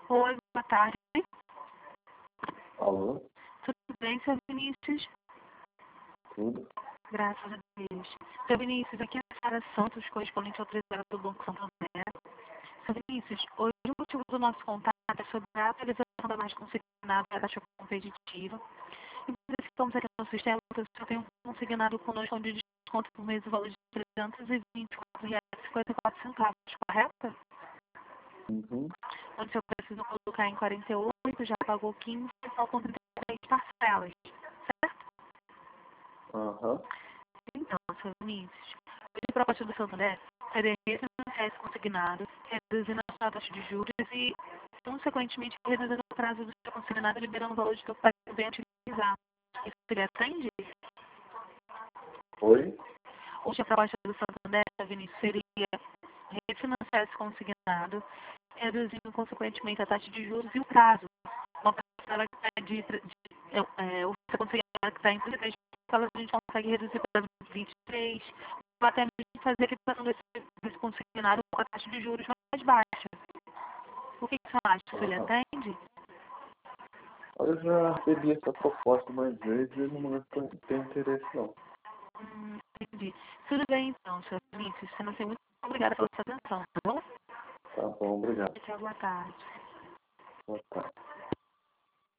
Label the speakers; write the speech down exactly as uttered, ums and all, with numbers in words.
Speaker 1: Oi, boa tarde.
Speaker 2: Alô?
Speaker 1: Tudo bem, seu Vinícius?
Speaker 2: Tudo?
Speaker 1: Graças a Deus. Seu Vinícius, aqui é a Sara Santos, correspondente autorizada do Banco Santander. Seu Vinícius, hoje o motivo do nosso contato é sobre a atualização da margem consignada da taxa competitiva. E verificamos aqui no sistema que o senhor tem um consignado conosco onde desconto por mês o valor de trezentos e vinte e quatro reais e cinquenta e quatro centavos, correto?
Speaker 2: Uhum.
Speaker 1: Onde o senhor precisa colocar em quarenta e oito, já pagou quinze, faltam trinta e três parcelas, certo?
Speaker 2: Aham.
Speaker 1: Então, seu Vinícius, hoje a proposta do Santander seria refinanciar esse consignado, reduzindo a taxa de juros e, consequentemente, reduzindo o prazo do seu consignado, liberando o valor de que o pagamento bem utilizado. Isso seria atende?
Speaker 2: Oi?
Speaker 1: Hoje a proposta do Santander, seu Vinícius, seria refinanciar esse consignado, reduzindo, consequentemente, a taxa de juros e o prazo. Uma parcela que está de, de, é, é, o seu consignado que está em trinta e três parcelas, a gente consegue reduzir para vinte e três, ou até mesmo fazer a questão desse, desse consignado com a taxa de juros mais baixa. O que, que você acha? Você lhe
Speaker 2: Aham.
Speaker 1: atende?
Speaker 2: Eu já recebi essa proposta mais vezes e no momento eu não tenho interesse não.
Speaker 1: Hum, entendi. Tudo bem, então, seu Vinícius. Você não tem muito obrigada pela sua atenção, tá bom?
Speaker 2: Tá bom, obrigado.
Speaker 1: Tchau, boa tarde.
Speaker 2: Boa tarde.